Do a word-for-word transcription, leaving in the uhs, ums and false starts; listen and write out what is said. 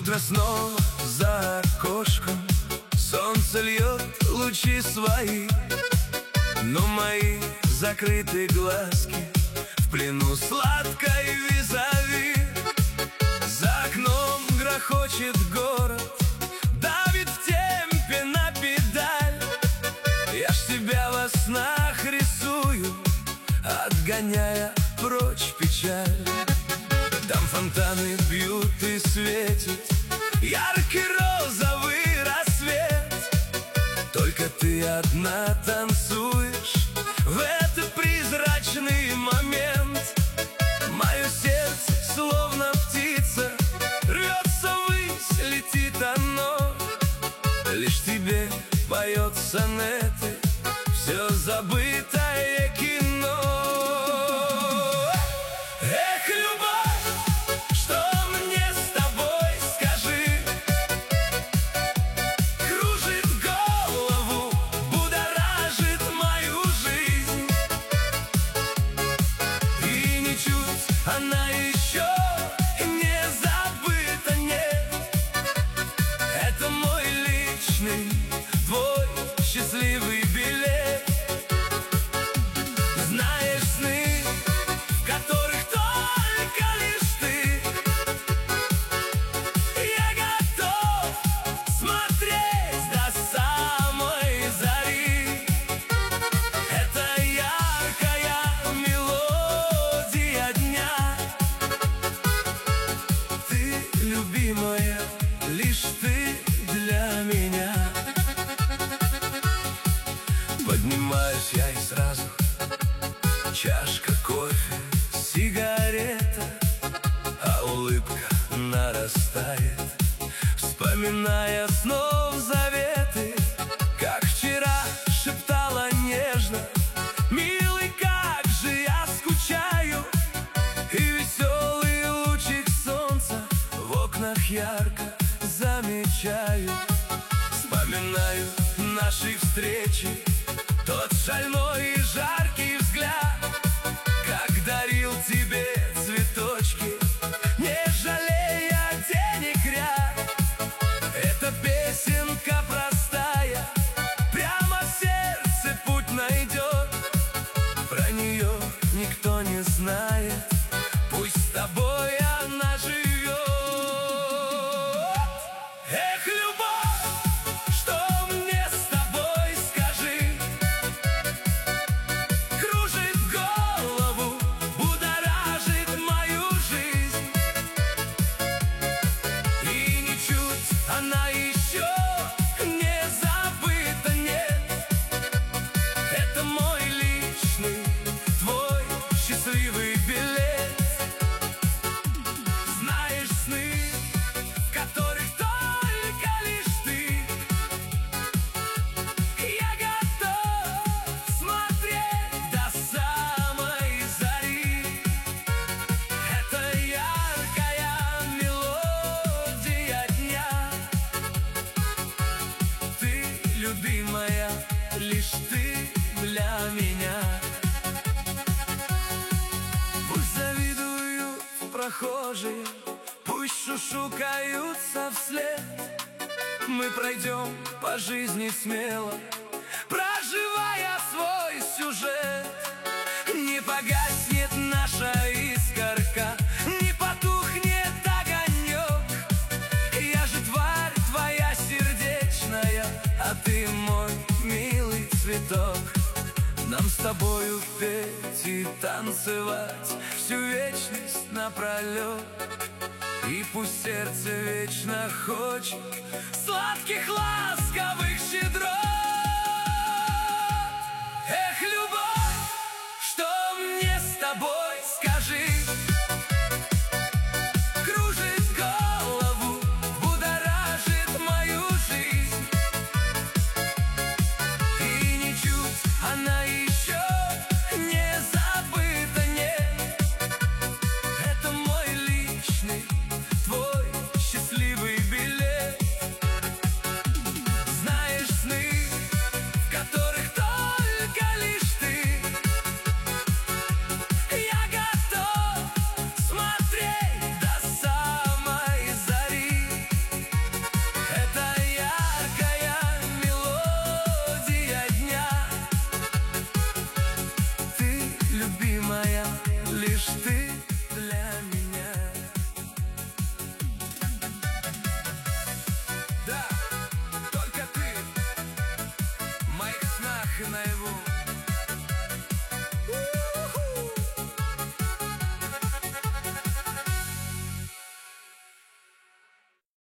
Утро снова за окошком, солнце льет лучи свои, но мои закрытые глазки в плену сладкой визави. За окном грохочет город, давит в темпе на педаль. Я ж тебя во снах рисую, отгоняя прочь печаль. Там фонтаны бьют и светит яркий розовый рассвет. Только ты одна танцуешь в этот призрачный момент. Мое сердце, словно птица, рвется ввысь, летит оно. Лишь тебе поет сонеты все забытое кино. Эх, любовь, что мне с тобой, скажи? Кружит голову, будоражит мою жизнь. И ничуть она еще не забыта, нет. Это мой личный, твой счастливый билет. Знаешь, сны, в которых только лишь ты, я готов смотреть до самой зари. Это яркая мелодия дня. Ты, любимая, лишь ты для меня. Поднимаюсь я и сразу чашка кофе, сигарета, а улыбка нарастает, вспоминая снов заветы. Как вчера шептала нежно: милый, как же я скучаю. И веселый лучик солнца в окнах ярко замечаю. Вспоминаю наши встречи, тот шальной и жаркий взгляд, как дарил тебе цветочки, не жалея денег ряд. Эта песенка простая, прямо в сердце путь найдет. Про нее никто не знает, пусть с тобой она живет. Эх, любовь, что мне с тобой, скажи? Кружит голову, будоражит мою жизнь. И ничуть она еще не забыта, нет. Это мой личный, твой счастливый билет. Знаешь, сны, в которых только лишь ты, я готов смотреть до самой зари. Это яркая мелодия дня. Ты, любимая, лишь ты для меня. Пусть завидуют прохожие, пусть шушукаются вслед. Мы пройдем по жизни смело, проживая свой сюжет. Не погаснет наша искорка, не потухнет огонек. Я же тварь твоя сердечная, а ты мой милый цветок. Нам с тобою петь и танцевать всю вечность напролет. И пусть сердце вечно хочет сладких, ласковых щедрот. Эх, любовь, что мне с тобой, скажи? Кружит голову, будоражит мою жизнь. И ничуть она еще не забыта, нет. Это мой личный, твой счастливый билет. начинаю